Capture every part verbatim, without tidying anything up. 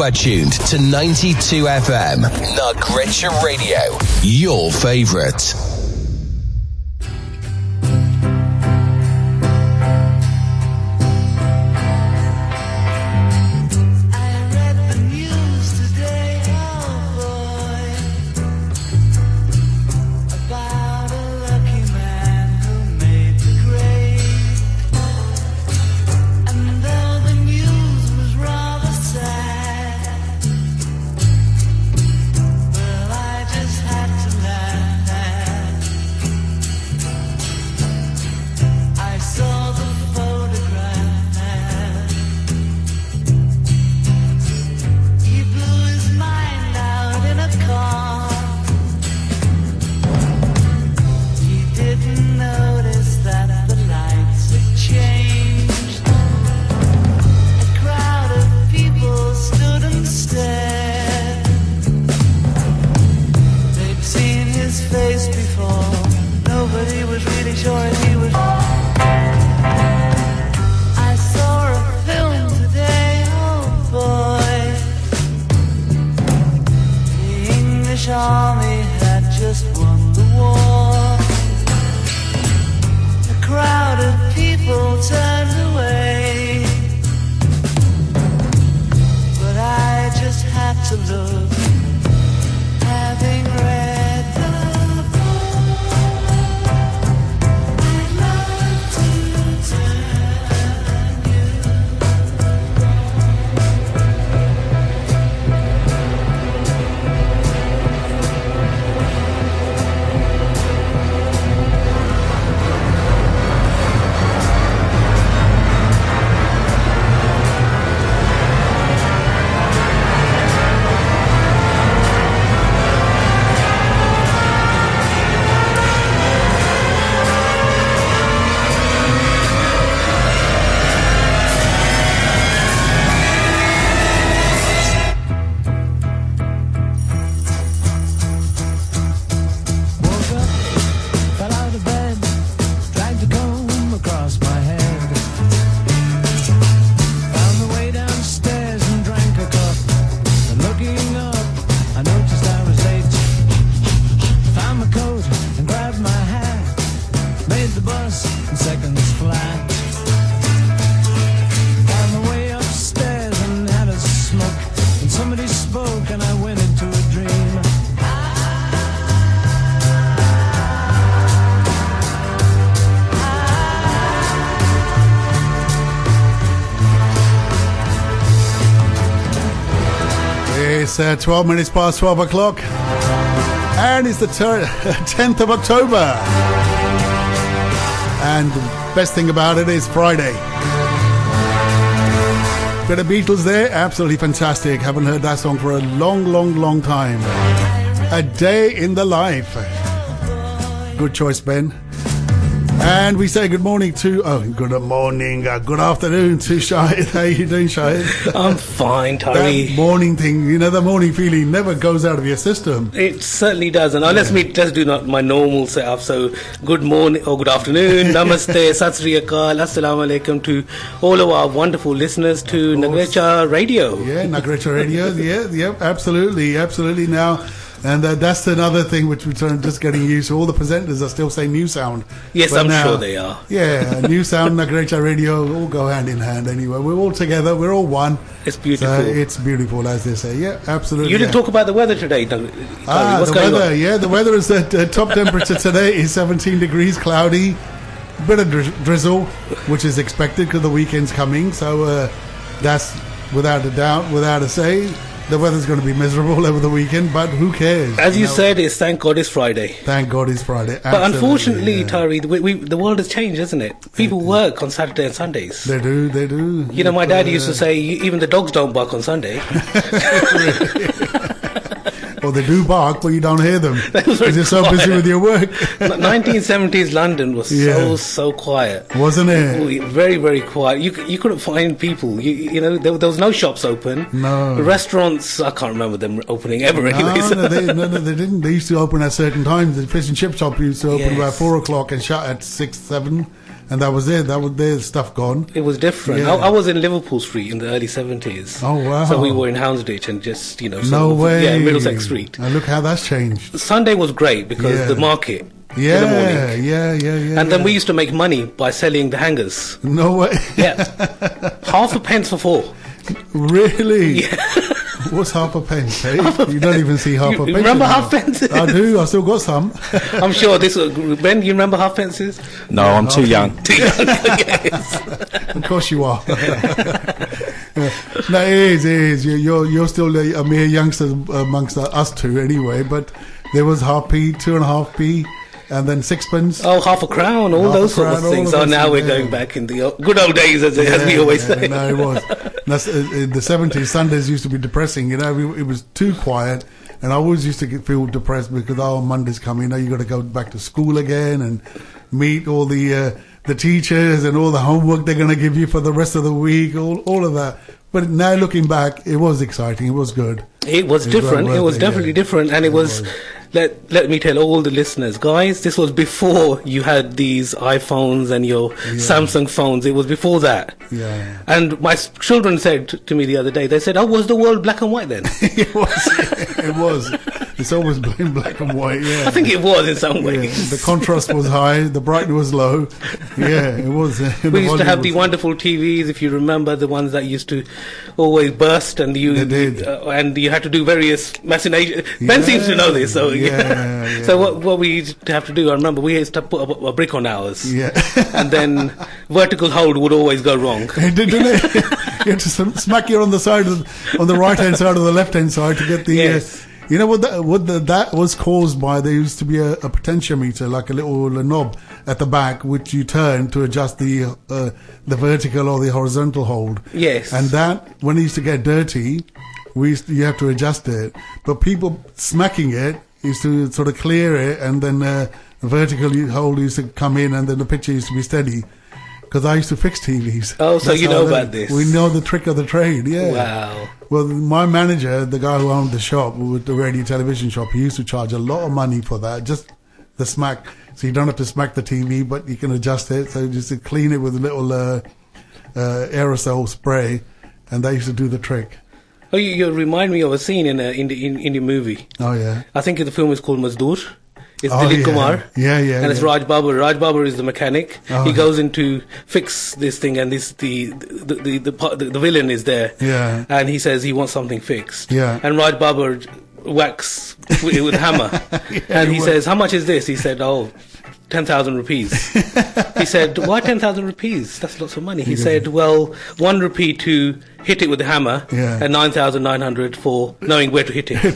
are tuned to ninety-two F M, Nagrecha Radio, your favourite. It's uh, twelve minutes past twelve o'clock, and it's the ter- tenth of October. And the best thing about it is Friday. Bit of Beatles there, absolutely fantastic. Haven't heard that song for a long, long, long time. A Day in the Life. Good choice, Ben. And we say good morning to, oh, good morning, uh, good afternoon to Shahid. How you doing, Shahid? I'm fine, Tari. That morning thing, you know, the morning feeling never goes out of your system. It certainly doesn't. Now, yeah. Let me just do not my normal setup. So, good morning or good afternoon, namaste, sat sri akal, assalamu alaikum to all of our wonderful listeners to Nagrecha Radio. Yeah, Nagrecha Radio, yeah, yeah, absolutely, absolutely. Now, and uh, that's another thing which we're just getting used to. All the presenters are still saying new sound. Yes, but I'm now, sure they are. Yeah, new sound, Nagrecha Radio, all go hand in hand anyway. We're all together, we're all one. It's beautiful. So it's beautiful, as they say. Yeah, absolutely. You didn't yeah. talk about the weather today, Doug. Ah, What's the going weather, on? yeah, the weather is at uh, top temperature today is seventeen degrees, cloudy, bit of dri- drizzle, which is expected because the weekend's coming. So uh, that's without a doubt, without a say. The weather's going to be miserable over the weekend, but who cares? As you, you know? said, it's thank God it's Friday. Thank God it's Friday. Absolutely, but unfortunately, yeah. Tari, we, we, the world has changed, hasn't it? People it, work on Saturday and Sundays. They do, they do. You know, my dad uh, used to say, even the dogs don't bark on Sunday. Or they do bark, but you don't hear them because you're so busy with your work. nineteen seventies London was yeah. so, so quiet. Wasn't it? Very, very quiet. You you couldn't find people. You, you know, there, there was no shops open. No. Restaurants, I can't remember them opening ever no, anyway. So. No, they, no, no, they didn't. They used to open at certain times. The fish and chip shop used to open yes. about four o'clock and shut at six, seven. and that was it. That was their stuff gone. It was different. Yeah. I, I was in Liverpool Street in the early seventies. Oh wow! So we were in Houndsditch and just you know. Sort No of, way. Yeah, Middlesex Street. And look how that's changed. Sunday was great because Yeah. the market. Yeah, in the morning. yeah, yeah, yeah. And then yeah. we used to make money by selling the hangers. No way. Yeah, half a pence for four. Really? Yeah. What's half a pence? Eh? You don't even see half You- a you pence. remember anymore. half pences? I do. I still got some. I'm sure this was, Ben, you remember half pences? No, I'm too young. Yes. Of course you are. Yeah. No, it is. It is. You're you're, you're still a, a mere youngster amongst us two, anyway. But there was half p, two and a half p, and then sixpence. Oh, half a crown, all Half those a sort crown, of all things. of So those now things, we're yeah. going back in the o- good old days, as, as we always yeah, say. No, it was. That's, uh, in the seventies, Sundays used to be depressing. You know, it, it was too quiet, and I always used to get, feel depressed because oh, Monday's coming. Now you got to go back to school again and meet all the uh, the teachers and all the homework they're going to give you for the rest of the week. All all of that. But now looking back, it was exciting. It was good. It was It was different. well It was worth it, definitely yeah. different, and it, It was. was. Let Let me tell all the listeners, guys. This was before you had these iPhones and your Samsung phones. It was before that. Yeah. And my s- children said t- to me the other day. They said, "Oh, was the world black and white then?" it was. It was. It's always been black and white. Yeah. I think it was in some Yeah, ways. the contrast was high, the brightness was low. Yeah, it was. Uh, the We used to volume have the was- wonderful T Vs, if you remember, the ones that used to always burst, and you They did. Uh, and you had to do various machinations. Ben Yeah. seems to know this, so Yeah, yeah. yeah. So what what we used to have to do, I remember we used to put a, a brick on ours, Yeah. and then vertical hold would always go wrong. It did, didn't it? You had to sm- smack you on the side, of, on the right hand side or the left hand side to get the. Yes. Uh, you know what? That, what the, that was caused by? There used to be a, a potentiometer, like a little uh, knob at the back, which you turn to adjust the uh, the vertical or the horizontal hold. Yes. And that, when it used to get dirty, we used to, you have to adjust it. But people smacking it used to sort of clear it, and then uh, the vertical hold used to come in, and then the picture used to be steady. Because I used to fix T Vs. Oh, so That's you how know I- about this. We know the trick of the trade, yeah. Wow. Well, my manager, the guy who owned the shop, with the radio television shop, he used to charge a lot of money for that, just the smack. So you don't have to smack the T V, but you can adjust it. So just to clean it with a little uh, uh, aerosol spray, and they used to do the trick. Oh, you, you remind me of a scene in a in the in, in the movie. Oh, yeah. I think the film is called Mazdoor. It's Oh, Dilip yeah. Kumar. Yeah, yeah, And it's yeah. Raj Babur. Raj Babur is the mechanic. Oh, he yeah. goes in to fix this thing, and this the the the, the, part- the, the villain is there. Yeah. And he says he wants something fixed. Yeah. And Raj Babur whacks with, with a hammer. And he he says, "How much is this?" He said, "Oh, ten thousand rupees." He said, "Why ten thousand rupees? That's lots of money." He Yeah. said, "Well, one rupee to hit it with the hammer, Yeah. and nine thousand nine hundred for knowing where to hit it."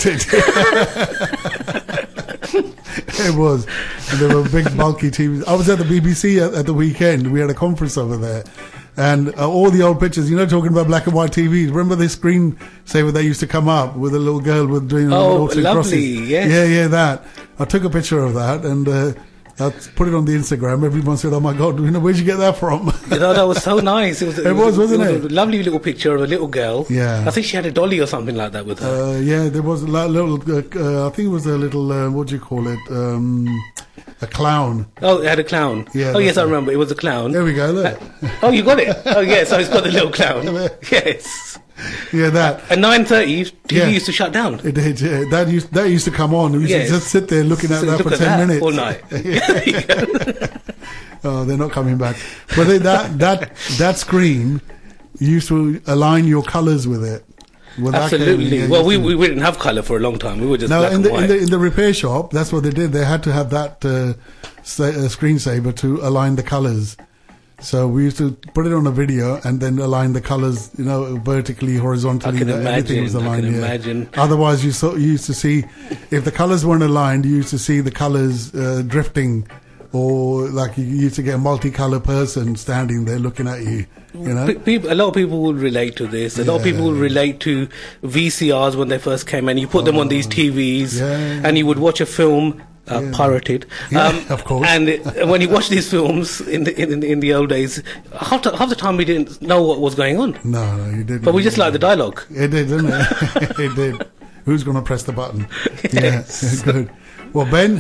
It was. And there were big, bulky T Vs. I was at the B B C at, at the weekend. We had a conference over there. And uh, all the old pictures, you know, talking about black and white T Vs. Remember the screensaver that used to come up with a little girl with doing Oh, noughts and lovely, crosses? yes. Yeah, yeah, that. I took a picture of that and uh, I put it on the Instagram. Everyone said, "Oh my God, you know, where'd you get that from?" You know, that was so nice. It was, It was, wasn't was it? a lovely little picture of a little girl. Yeah. I think she had a dolly or something like that with her. Uh, yeah, there was a li- little, uh, uh, I think it was a little, uh, what do you call it? Um, a clown. Oh, it had a clown. Yeah, oh, yes, that's I right. remember. It was a clown. There we go, look. Oh, you got it. Oh, yes. So it's got the little clown. Yes. Yeah, that. At nine thirty, T V Yeah. used to shut down. It did. Yeah. That used that used to come on. We used Yes. to just sit there looking at So that look for at ten that minutes all night. Oh, they're not coming back. But they, that that that screen you used to align your colours with it. With that cable, Absolutely. yeah, Well, you we, used to- we we didn't have colour for a long time. We were just no, black in and the, white. in the in the repair shop, that's what they did. They had to have that uh, sa- uh, screensaver to align the colours. So we used to put it on a video and then align the colours, you know, vertically, horizontally. I can that everything was imagine, I aligned. can yeah. imagine. Otherwise, you saw you used to see if the colours weren't aligned, you used to see the colours uh, drifting, or like you used to get a multicolour person standing there looking at you. You know, Pe- people, a lot of people will relate to this. A lot of people will Yeah. relate to V C Rs when they first came, and you put them on these T Vs, Yeah. and you would watch a film. Uh, Yeah. Pirated, Yeah, of course. And it, when you watch these films in the in, in the old days, half the, half the time we didn't know what was going on, no, no, you didn't. but we just liked the dialogue. It did, didn't it? It did. Who's going to press the button? Yes. Yeah, good. Well, Ben,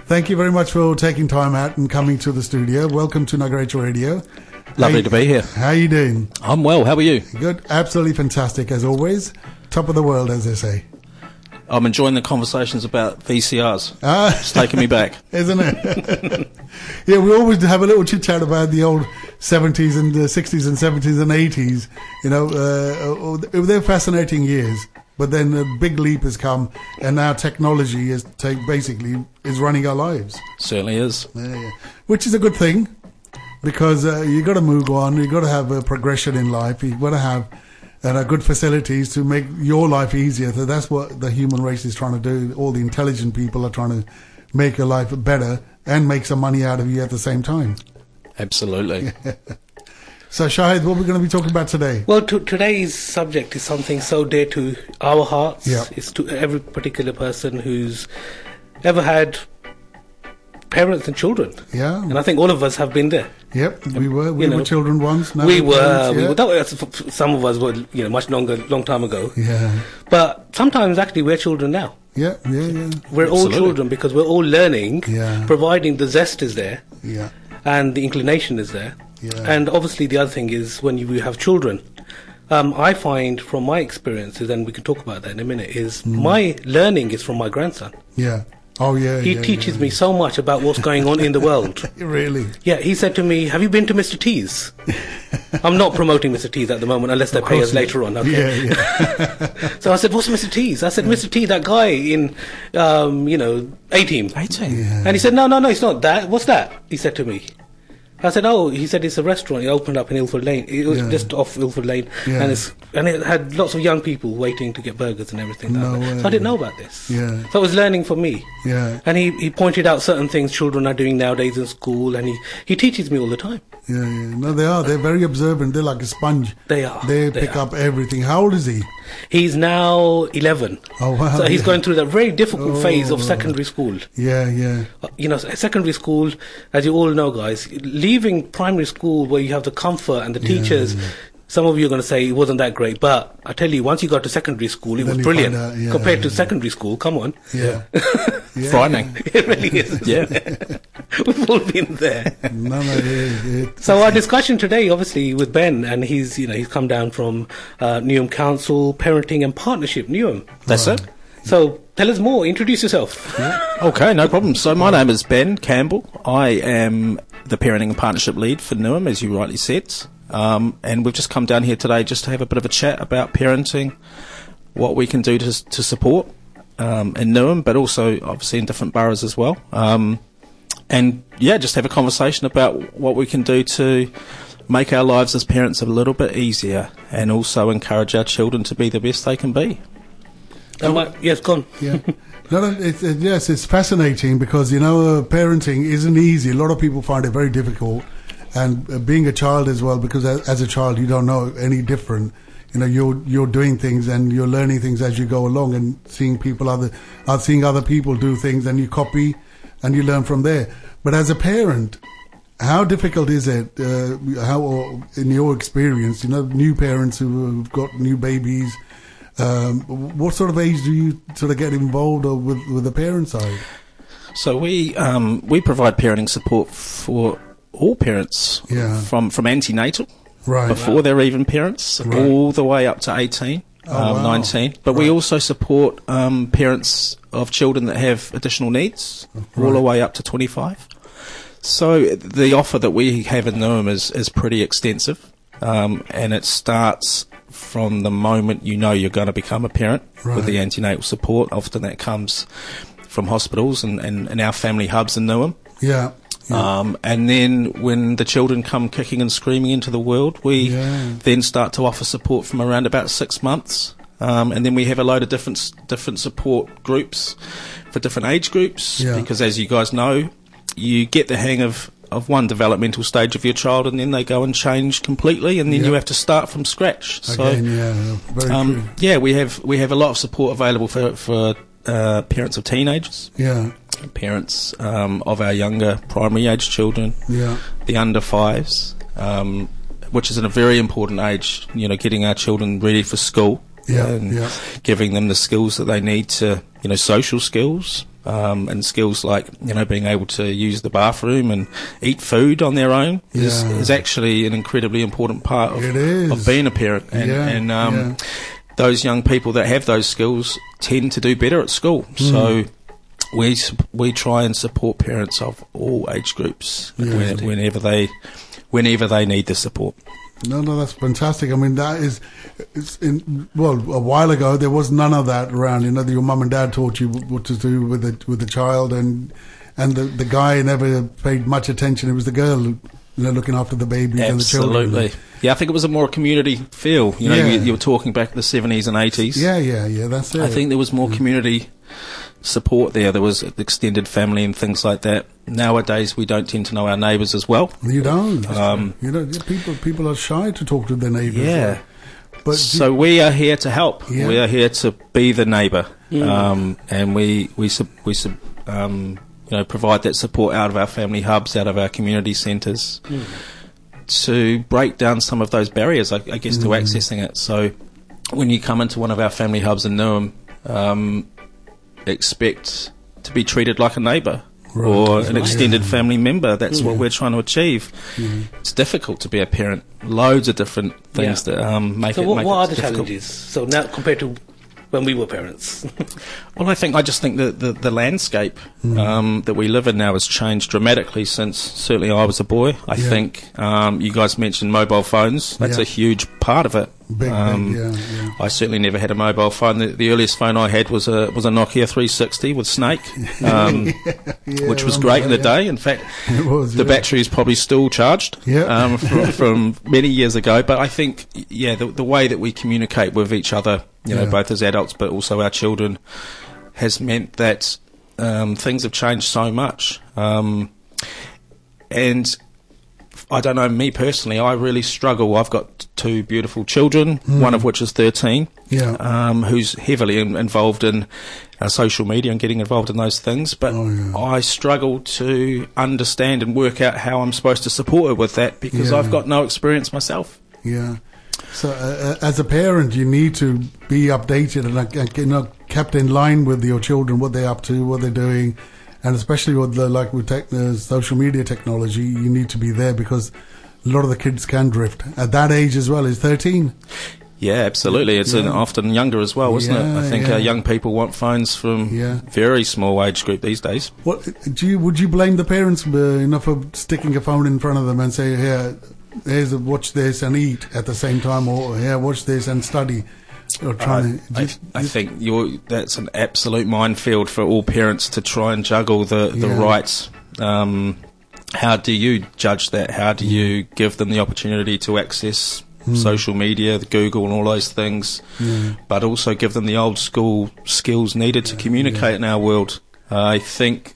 Thank you very much for taking time out and coming to the studio. Welcome to Nagaracha Radio. Lovely how, to be here. How are you doing? I'm well. How are you? Good. Absolutely fantastic, as always. Top of the world, as they say. I'm enjoying the conversations about V C Rs. Ah. It's taking me back. Isn't it? Yeah, we always have a little chit-chat about the old seventies and the sixties and seventies and eighties. You know, uh, they're fascinating years. But then a big leap has come, and now technology is take, basically is running our lives. Certainly is. Yeah, yeah. Which is a good thing, because uh, you got to move on. You got to have a progression in life. You got to have uh, good facilities to make your life easier. So that's what the human race is trying to do. All the intelligent people are trying to make your life better and make some money out of you at the same time. Absolutely. So, Shahid, what we're going to be talking about today? Well, to, today's subject is something so dear to our hearts. Yeah. It's to every particular person who's ever had parents and children. Yeah. And I think all of us have been there. Yep, we were. We You were know, children once. Now we we're were. parents, We yeah. were that was, some of us were, you know, much longer, long time ago. Yeah. But sometimes, actually, we're children now. Yeah, yeah, yeah. We're all Absolutely. children because we're all learning, Yeah. providing the zest is there Yeah. and the inclination is there. Yeah. And obviously the other thing is when you have children, um, I find from my experiences, and we can talk about that in a minute, is my learning is from my grandson. Yeah. Oh, yeah. He yeah, teaches yeah. me so much about what's going on in the world. Really? Yeah, he said to me, have you been to Mister T's? I'm not promoting Mister T's at the moment unless they Of pay course us you- later on. Okay? Yeah, yeah. So I said, what's Mister T's? I said, Mister T, that guy in, um, you know, A-Team. eighteen. Yeah. And he said, no, no, no, it's not that. What's that? He said to me. I said, oh, he said it's a restaurant. It opened up in Ilford Lane. It was Yeah. just off Ilford Lane. Yeah. And it's and it had lots of young people waiting to get burgers and everything like No that. way. So I didn't know about this. Yeah. So it was learning for me. Yeah. And he, he pointed out certain things children are doing nowadays in school, and he, he teaches me all the time. Yeah, yeah. No, they are. They're very observant. They're like a sponge. They are. They, They pick are. up everything. How old is he? He's now eleven. Oh, wow. So he's yeah. going through that very difficult Oh. phase of secondary school. Yeah, yeah. Uh, You know, s- secondary school, as you all know, guys, leaving primary school where you have the comfort and the teachers, some of you are going to say it wasn't that great, but I tell you, once you got to secondary school, it Then was you brilliant find out, yeah, compared to yeah. secondary school. Come on. Yeah. yeah. Frightening. It really is. Yeah. We've all been there. No, no, it, it, So our discussion today, obviously, with Ben, and he's, you know, he's come down from uh, Newham Council, Parenting and Partnership, Newham. That's it. So tell us more. Introduce yourself. Okay, no problem. So my name is Ben Campbell. I am the Parenting and Partnership Lead for Newham, as you rightly said. Um, and we've just come down here today just to have a bit of a chat about parenting, what we can do to, to support um, in Newham, but also obviously in different boroughs as well. Um, and yeah, just have a conversation about what we can do to make our lives as parents a little bit easier, and also encourage our children to be the best they can be. Am I- yes, go on. yeah. No, no, it's, it, yes, it's fascinating because, you know, uh, parenting isn't easy. A lot of people find it very difficult. And uh, being a child as well, because as, as a child you don't know any different. You know, you're you're doing things and you're learning things as you go along, and seeing people other, uh, seeing other people do things, and you copy, and you learn from there. But as a parent, how difficult is it? Uh, how, or in your experience, you know, new parents who've got new babies, um, what sort of age do you sort of get involved or with with the parent side? So we um, we provide parenting support for all parents, Yeah. from from antenatal, Right. before they're even parents, Right. all the way up to eighteen, Oh, um, wow. nineteen. But we Right. also support um, parents of children that have additional needs, all the Right. way up to twenty-five. So the offer that we have in Newham is, is pretty extensive, um, and it starts from the moment you know you're going to become a parent Right. with the antenatal support. Often that comes from hospitals and, and, and our family hubs in Newham. Yeah. Yeah. Um, and then when the children come kicking and screaming into the world, we Yeah. then start to offer support from around about six months. Um, and then we have a load of different s- different support groups for different age groups, Yeah. because as you guys know, you get the hang of, of one developmental stage of your child, and then they go and change completely, and then Yeah. you have to start from scratch. Again, yeah, very true. um, yeah, we have we have a lot of support available for for uh, parents of teenagers, Yeah, parents um, of our younger primary age children, yeah, the under fives, um, which is in a very important age, you know, getting our children ready for school, Yeah, and yeah. giving them the skills that they need to, you know, social skills, Um, and skills like, you know, being able to use the bathroom and eat food on their own is, Yeah. is actually an incredibly important part of, It is. of being a parent. And, Yeah, and um, yeah. those young people that have those skills tend to do better at school. Hmm. So we sup- we try and support parents of all age groups Yeah. when, whenever they whenever they need the support. No, no, that's fantastic. I mean, that is, it's in, well, a while ago there was none of that around. You know, your mum and dad taught you what to do with the with the child, and and the the guy never paid much attention. It was the girl, you know, looking after the babies and the children. Absolutely. Yeah, I think it was a more community feel. You know, Yeah. you, you were talking back in the seventies and eighties. Yeah, yeah, yeah. That's it. I think there was more community support there. There was extended family and things like that. Nowadays, we don't tend to know our neighbours as well. You don't. Um, you know, yeah, people people are shy to talk to their neighbours. Yeah. But So we are here to help. Yeah. We are here to be the neighbour, um, and we we sub- we sub- um, you know provide that support out of our family hubs, out of our community centres, to break down some of those barriers, I, I guess, to accessing it. So when you come into one of our family hubs in Newham, um, expect to be treated like a neighbour. Right. Or That's an right. extended Yeah. family member. That's what Yeah. we're trying to achieve. It's difficult to be a parent. Loads of different things Yeah. that um, make So it. what, make what it are the difficult. challenges? So now compared to when we were parents. Well, I think I just think that the, the landscape Hmm. um, that we live in now has changed dramatically since certainly I was a boy. I Yeah. think um, you guys mentioned mobile phones. That's Yeah. a huge part of it. Big, Um, big, yeah, yeah. I certainly never had a mobile phone. The, the earliest phone I had was a was a Nokia three sixty with Snake, um, Yeah, which was I great in remember the that, day. In fact, It was, the yeah. battery is probably still charged Yeah. um, from, from many years ago. But I think, yeah, the, the way that we communicate with each other, you know, Yeah. both as adults but also our children, has meant that um, things have changed so much. Um, and I don't know, me personally, I really struggle. I've got two beautiful children, one of which is thirteen, Yeah. um, who's heavily in, involved in uh, social media and getting involved in those things. But Oh, yeah. I struggle to understand and work out how I'm supposed to support her with that because Yeah. I've got no experience myself. Yeah. So, uh, as a parent, you need to be updated and, like, uh, you know, kept in line with your children, what they're up to, what they're doing, and especially with the like with tech, uh, social media technology, you need to be there because a lot of the kids can drift at that age as well. Is thirteen? Yeah, absolutely. It's an Yeah. often younger as well, isn't it? Yeah, I think yeah. uh, young people want phones from Yeah. very small age group these days. What do you? Would you blame the parents, uh, you know, for sticking a phone in front of them and say, "Here, here's a, watch this and eat at the same time," or "Here, watch this and study"? Or trying to, I, do you- I think you're, that's an absolute minefield for all parents to try and juggle the, the Yeah. right. Um, how do you judge that? How do you give them the opportunity to access social media, the Google and all those things, but also give them the old school skills needed to communicate in our world? Uh, I think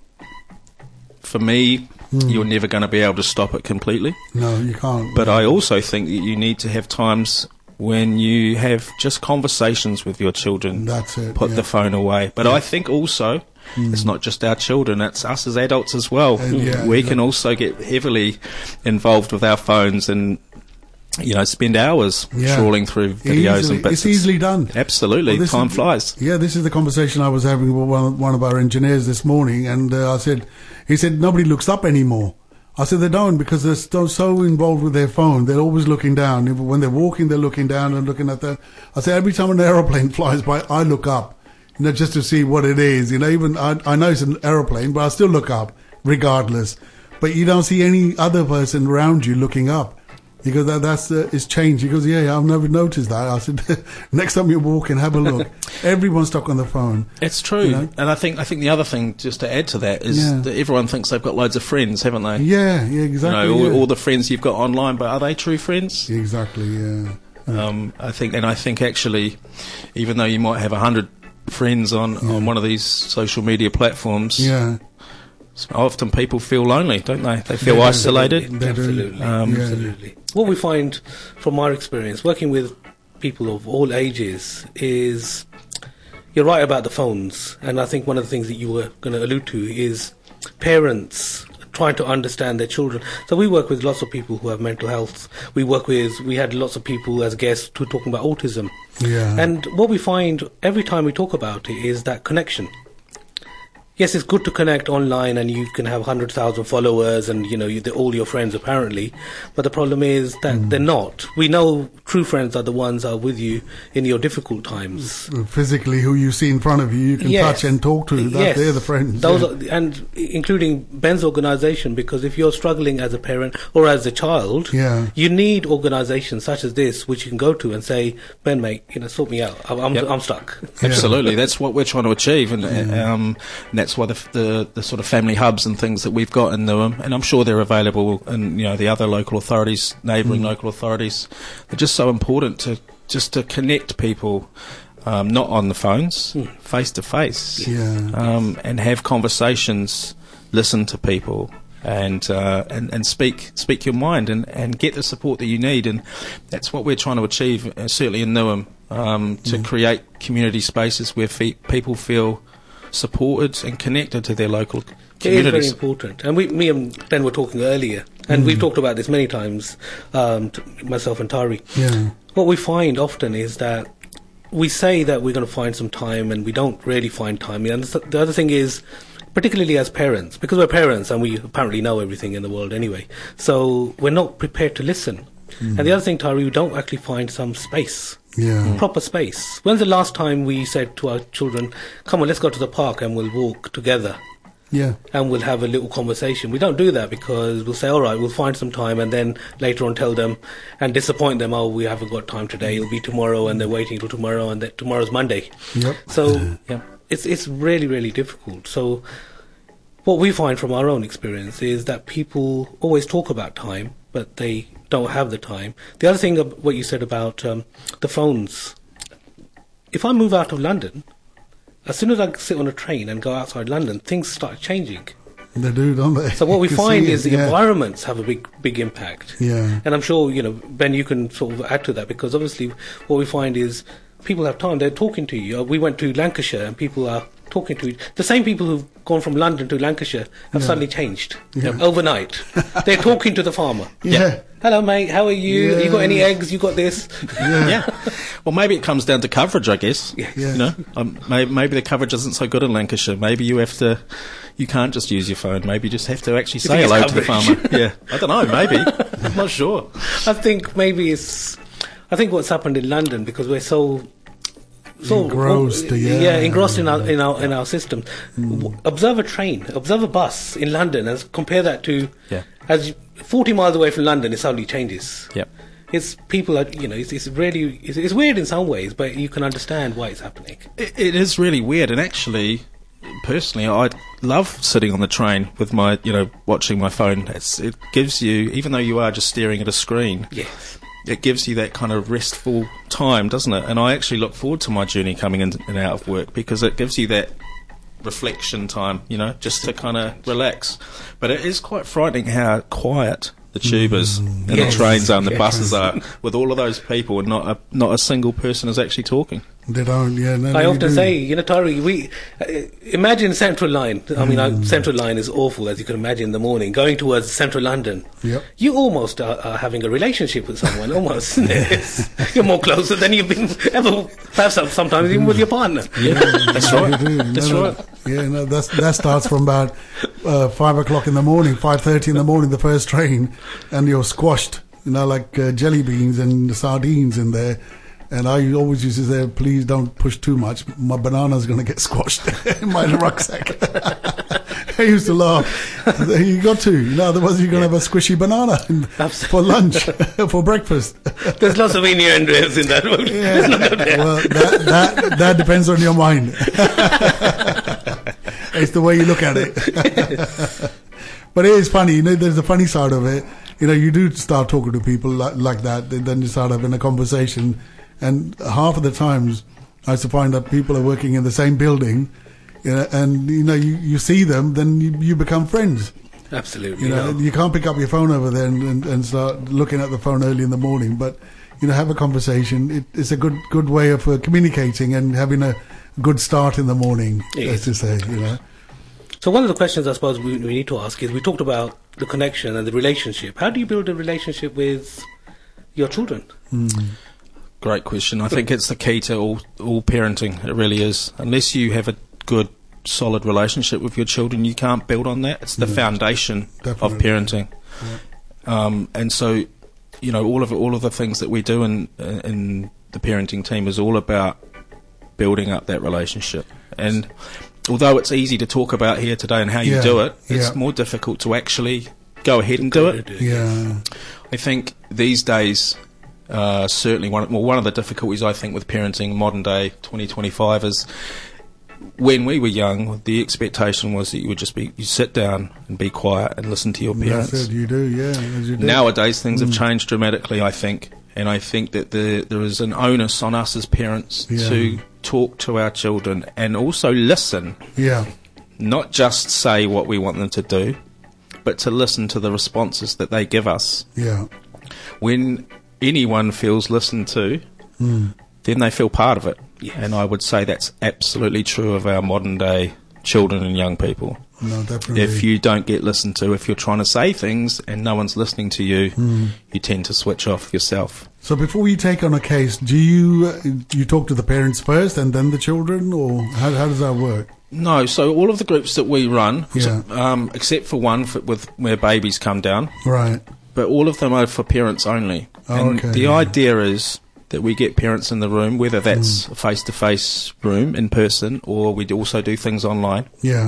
for me, you're never going to be able to stop it completely. no, you can't. But I also think that you need to have times when you have just conversations with your children. That's it, Put yeah. the phone away. But I think also it's not just our children, it's us as adults as well. Uh, yeah, we yeah. can also get heavily involved with our phones and, you know, spend hours Yeah. trawling through videos Easily- and bits. it's easily done. Absolutely. Well, this Time is- flies. Yeah, this is the conversation I was having with one, one of our engineers this morning, and uh, I said, he said, nobody looks up anymore. I said, they don't, because they're so, so involved with their phone. They're always looking down. If- When they're walking, they're looking down and looking at that. I said, every time an aeroplane flies by, I look up, you know, just to see what it is. You know, even I, I know it's an aeroplane, but I still look up, regardless. But you don't see any other person around you looking up. He goes, that, that's, uh, it's changed. He goes, yeah, I've never noticed that. I said, next time you're walking, have a look. Everyone's stuck on the phone. It's true. You know? And I think I think the other thing, just to add to that, is Yeah. that everyone thinks they've got loads of friends, haven't they? Yeah, yeah, exactly. You know, all, yeah. all the friends you've got online, but are they true friends? Exactly, yeah. Um, I think, and I think actually, even though you might have a hundred friends on, on one of these social media platforms, Yeah. often people feel lonely, don't they? They feel They do. isolated. They do. Absolutely. Um, Yeah. Absolutely. What we find from our experience working with people of all ages is you're right about the phones, and I think one of the things that you were going to allude to is parents trying to understand their children. So we work with lots of people who have mental health. We work with, we had lots of people as guests who are talking about autism. Yeah. And what we find every time we talk about it is that connection. yes, it's good to connect online and you can have one hundred thousand followers and, you know, you, they're all your friends apparently. But the problem is that mm. they're not. We know true friends are the ones that are with you in your difficult times. Physically, who you see in front of you, you can yes. touch and talk to. That, yes. They're the friends. Those yeah. are, and including Ben's organisation, because if you're struggling as a parent or as a child, yeah. you need organisations such as this, which you can go to and say, Ben, mate, you know, sort me out. I'm, I'm, yep. I'm stuck. Yeah. Absolutely. That's what we're trying to achieve. And, yeah. um, and that's why the, the the sort of family hubs and things that we've got in Newham, and I'm sure they're available in, you know, the other local authorities, neighbouring mm. local authorities. They're just so important to just to connect people, um, not on the phones, mm. face to face, yeah. um, and have conversations, listen to people, and uh, and and speak speak your mind, and, and get the support that you need. And that's what we're trying to achieve, uh, certainly in Newham, um, to mm. create community spaces where fe- people feel supported and connected to their local communities. It is very important. And we, me and Ben were talking earlier, and mm. we've talked about this many times, um, t- myself and Tari. Yeah. What we find often is that we say that we're going to find some time, and we don't really find time. And the other thing is, particularly as parents, because we're parents and we apparently know everything in the world anyway, so we're not prepared to listen. Mm. And the other thing, Tari, we don't actually find some space. Yeah. Proper space. When's the last time we said to our children, come on, let's go to the park and we'll walk together? Yeah. And we'll have a little conversation. We don't do that because we'll say, all right, we'll find some time, and then later on tell them and disappoint them, oh, we haven't got time today, it'll be tomorrow, and they're waiting till tomorrow, and that tomorrow's Monday. Yep. So yeah, it's it's really, really difficult. So what we find from our own experience is that people always talk about time, but they don't have the time. The other thing, what you said about um, the phones. If I move out of London, as soon as I sit on a train and go outside London, things start changing. They do, don't they? So what we find is the yeah. environments have a big, big impact. Yeah. And I'm sure, you know, Ben, you can sort of add to that, because obviously what we find is people have time, they're talking to you. We went to Lancashire and people are talking to you. The same people who've gone from London to Lancashire have yeah. suddenly changed yeah. overnight. They're talking to the farmer. Yeah. yeah. Hello, mate, how are you? Yeah. You got any eggs? You got this? Yeah. yeah. Well, maybe it comes down to coverage, I guess. Yeah. Yeah. You know, um, maybe, maybe the coverage isn't so good in Lancashire. Maybe you have to, you can't just use your phone. Maybe you just have to actually say hello to the farmer. Yeah. I don't know, maybe. I'm not sure. I think maybe it's, I think what's happened in London, because we're so... So, engrossed, well, yeah. yeah, engrossed in our in our in our system. Mm. Observe a train, observe a bus in London, and compare that to yeah. as you, forty miles away from London, it suddenly changes. Yep. It's people are, you know, it's, it's really it's, it's weird in some ways, but you can understand why it's happening. It, it is really weird, and actually, personally, I love sitting on the train with my, you know, watching my phone. It's, it gives you, even though you are just staring at a screen. Yes. It gives you that kind of restful time, doesn't it? And I actually look forward to my journey coming in and out of work, because it gives you that reflection time, you know, just to kind of relax. But it is quite frightening how quiet the tube is, Mm. and Yes. the trains are, and the Yes. buses are, with all of those people, and not a, not a single person is actually talking. They don't, yeah. No, I they often do. say, you know, Tari, we uh, imagine Central Line. I mean, Mm. uh, Central Line is awful, as you can imagine, in the morning. Going towards Central London, Yep. you almost are, are having a relationship with someone. Almost, It's- you're more closer than you've been ever. Perhaps sometimes even with your partner. Yeah, that's Yeah, right. they do. That's No, no. right. Yeah, no, that's, that starts from about uh, five o'clock in the morning, five thirty in the morning, the first train, and you're squashed, you know, like uh, jelly beans and sardines in there. And I always used to say, please don't push too much. My banana's going to get squashed in my rucksack. I used to laugh. You got to, you know, otherwise you're going to have a squishy banana in, for lunch, for breakfast. There's lots of innuendos in that one. Yeah. Well, that, that, that depends on your mind. It's the way you look at it. But it is funny, you know, there's the funny side of it. You know, you do start talking to people like, like that, and then you start having a conversation. And half of the times, I used to find that people are working in the same building, you know, and, you know, you, you see them, then you, you become friends. Absolutely. You know, no. you can't pick up your phone over there and, and, and start looking at the phone early in the morning, but, you know, have a conversation. It, it's a good good way of uh, communicating and having a good start in the morning, It let's just say, you know. So one of the questions I suppose we, we need to ask is, we talked about the connection and the relationship. How do you build a relationship with your children? Mm. Great question. I think it's the key to all all parenting. It really is. Unless you have a good solid relationship with your children, you can't build on that. It's the Yeah. foundation Definitely. of parenting. Um, and so, you know, all of it, all of the things that we do in in the parenting team is all about building up that relationship. And although it's easy to talk about here today and how you Yeah, do it, it's yeah. more difficult to actually go ahead and do it. Yeah. I think these days, uh, certainly one, well, one of the difficulties I think with parenting in modern day twenty twenty-five is when we were young, the expectation was that you would just be, you sit down and be quiet and listen to your parents. That's it, you do, yeah. As you do. Nowadays, things have changed dramatically, I think, and I think that the, there is an onus on us as parents Yeah. to talk to our children and also listen, Yeah. not just say what we want them to do, but to listen to the responses that they give us. Yeah. When anyone feels listened to, Mm. then they feel part of it. Yes. And I would say that's absolutely true of our modern day children and young people. No, definitely. If you don't get listened to, if you're trying to say things and no one's listening to you, Mm. you tend to switch off yourself. So before you take on a case, do you uh, you talk to the parents first and then the children, or how, how does that work? No, so all of the groups that we run, Yeah. so, um, except for one for, with where babies come down, Right. but all of them are for parents only. Oh, and okay, the yeah. idea is that we get parents in the room, whether that's a face-to-face room in person or we also do things online. Yeah.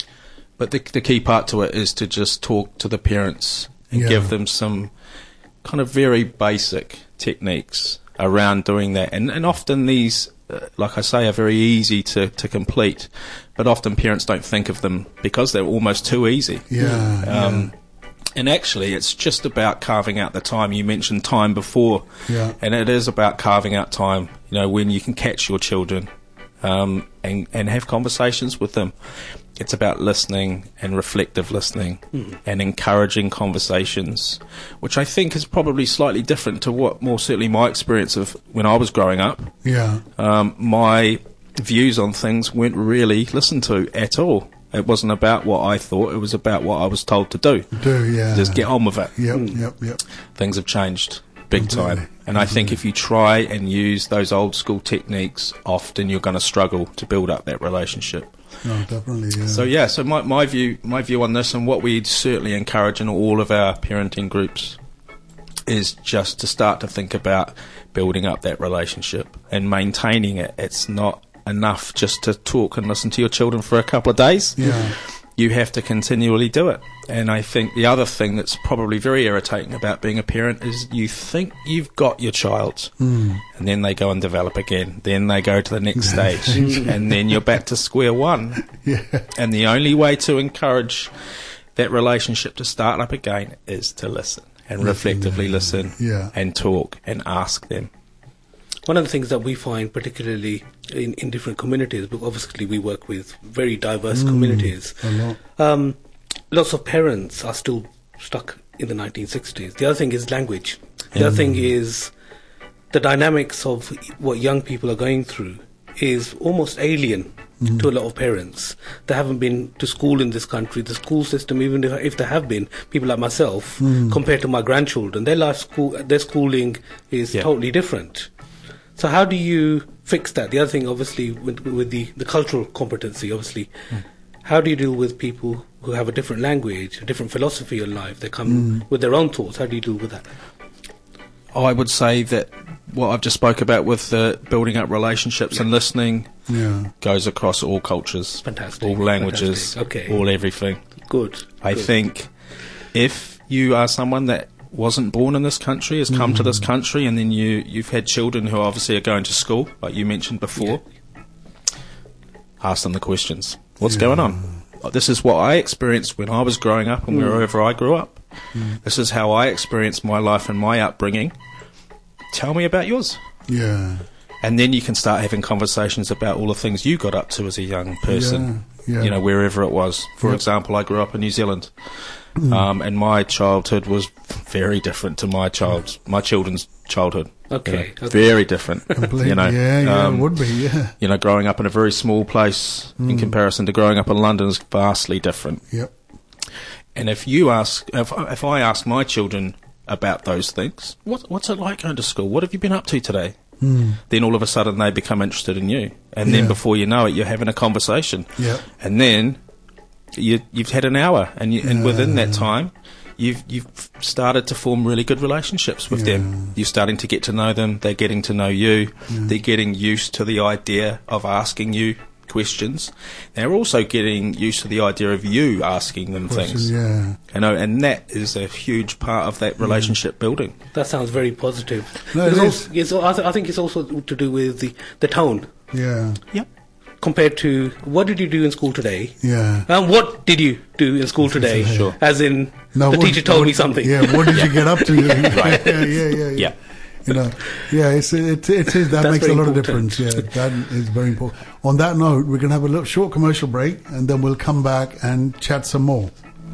But the, the key part to it is to just talk to the parents and Yeah. give them some kind of very basic techniques around doing that. And, and often these, uh, like I say, are very easy to, to complete, but often parents don't think of them because they're almost too easy. Yeah. Um, And actually, it's just about carving out the time. You mentioned time before, Yeah. and it is about carving out time, you know, when you can catch your children um, and, and have conversations with them. It's about listening and reflective listening Mm. and encouraging conversations, which I think is probably slightly different to what more certainly my experience of when I was growing up. Yeah. Um, my views on things weren't really listened to at all. It wasn't about what I thought, it was about what I was told to do. Do, yeah. Just get on with it. Yep, yep, yep. Things have changed big Completely. time. And I think if you try and use those old school techniques, often you're going to struggle to build up that relationship. No, definitely, yeah. So yeah, so my, my view my view on this and what we certainly encourage in all of our parenting groups is just to start to think about building up that relationship and maintaining it. It's not enough just to talk and listen to your children for a couple of days. Yeah. You have to continually do it. And I think the other thing that's probably very irritating about being a parent is you think you've got your child Mm. and then they go and develop again. Then they go to the next stage and then you're back to square one. Yeah. And the only way to encourage that relationship to start up again is to listen and reflectively listen Yeah. and talk and ask them. One of the things that we find, particularly in, in different communities, but obviously we work with very diverse communities, A lot. um, lots of parents are still stuck in the nineteen sixties. The other thing is language. The other thing is the dynamics of what young people are going through is almost alien to a lot of parents. They haven't been to school in this country. The school system, even if, if they have been, people like myself, compared to my grandchildren, their life school, their schooling is Yeah. totally different. So how do you fix that? The other thing, obviously, with, with the, the cultural competency, obviously, how do you deal with people who have a different language, a different philosophy on life? They come with their own thoughts. How do you deal with that? I would say that what I've just spoke about with the building up relationships and listening Yeah. goes across all cultures, Fantastic. all languages, Fantastic. Okay. all everything. Good. I Good. think if you are someone that wasn't born in this country, has come to this country, and then you, you've had children who obviously are going to school, like you mentioned before, ask them the questions. What's Yeah. going on? This is what I experienced when I was growing up and wherever I grew up. This is how I experienced my life and my upbringing. Tell me about yours. Yeah. And then you can start having conversations about all the things you got up to as a young person, Yeah, yeah. you know, wherever it was. For Yep. example, I grew up in New Zealand, um, and my childhood was very different to my child's, my children's childhood. Okay, You know, okay. Very different. Completely. you know, yeah, yeah, um, it would be, yeah. you know, growing up in a very small place in comparison to growing up in London is vastly different. Yep. And if you ask, if, if I ask my children about those things, what, what's it like going to school? What have you been up to today? Mm. then all of a sudden they become interested in you. And Yeah. then before you know it, you're having a conversation. Yeah. And then you, you've had an hour, and, you, and Yeah. within that time, you've you've started to form really good relationships with Yeah. them. You're starting to get to know them. They're getting to know you. They're getting used to the idea of asking you questions. They're also getting used to the idea of you asking them things. Yeah. You know, and that is a huge part of that relationship building. That sounds very positive. No, it It's is. also, it's, I, th- I think it's also to do with the, the tone Yeah. Yep. compared to what did you do in school today? Yeah. And what did you do in school today? Sure. As in, Now, the what- teacher told what- me something. Yeah, what did you get up to? Right. yeah, yeah, yeah, yeah. Yeah. You know, yeah, it's, it, it is, that That's makes a very lot of important. difference. Yeah, that is very important. On that note, we're going to have a little short commercial break, and then we'll come back and chat some more.